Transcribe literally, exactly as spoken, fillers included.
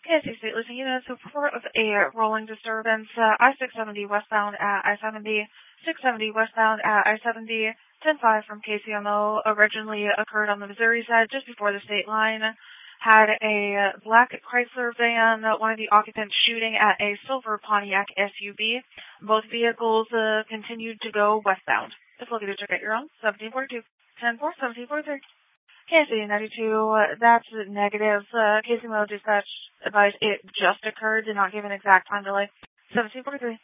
K C State Losing Units report of a rolling disturbance, uh, I six seventy westbound at I seventy, six seventy westbound at I seventy, ten five from K C M O, originally occurred on the Missouri side just before the state line, had a black Chrysler van, one of the occupants shooting at a silver Pontiac S U V. Both vehicles uh, continued to go westbound. Just looking to check out your own, seventeen forty-two, ten four, seventeen forty-three. K C ninety-two, uh, that's negative. Uh, K C M O dispatch advised it just occurred, did not give an exact time delay. seventeen forty-three.